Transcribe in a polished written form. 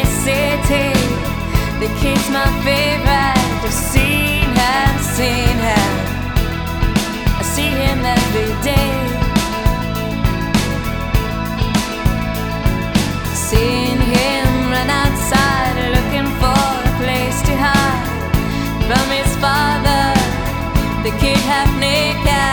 sunny city. The kid's my favorite. I've seen him. I see him every day.